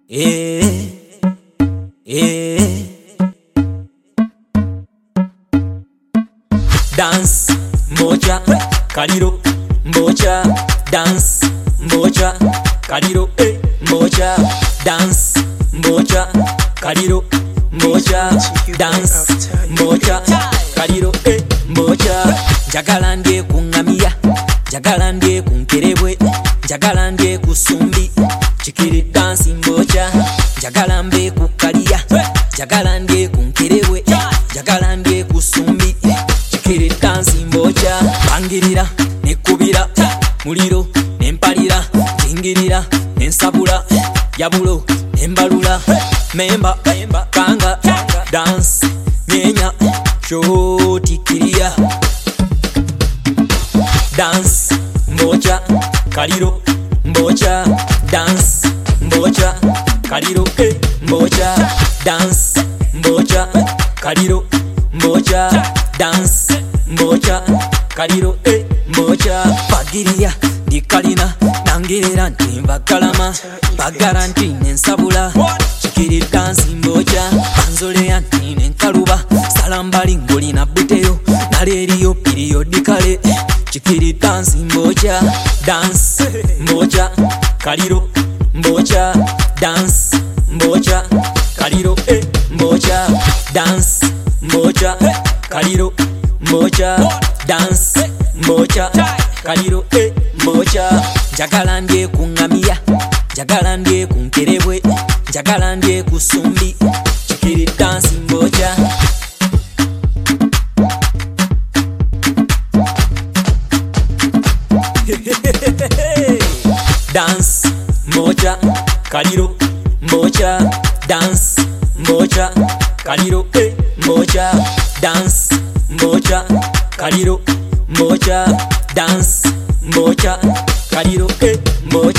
Eh, eh. Dance moja kaliro moja dance moja kaliro moja dance moja kaliro moja dance moja kaliro moja njagala ndye kungamia njagala ndye kunkerebwe njagala ndye kusumbi chikiri dance moja njagala mbe kukalia njagala ndye kunkerebwe njagala ndye kusumbi chikiri dance moja bangirira nekubira muliro nempalira tingirira nensabula yabulo nembalula memba kanga dance nyenya shoti kiria dance moja kaliro moja dance moja kaliro moja dance moja kaliro moja dance moja kaliro moja pagiria dikalina nangirira ntimbakalama bagaranti nensabula chikiri dance moja banzolea nenkaluba salambali ngolina buteyo naleriyo periodicale chikiri dance moja dance moja kaliro moja dance moja kaliro moja dance moja kaliro moja dance moja kaliro moja njagala ndye kungamia njagala ndye kunkerebwe njagala ndye kusumbi chikiri dance moja dance moja kaliro moja dance moja kaliro moja dance moja kaliro moja dance moja kaliro moja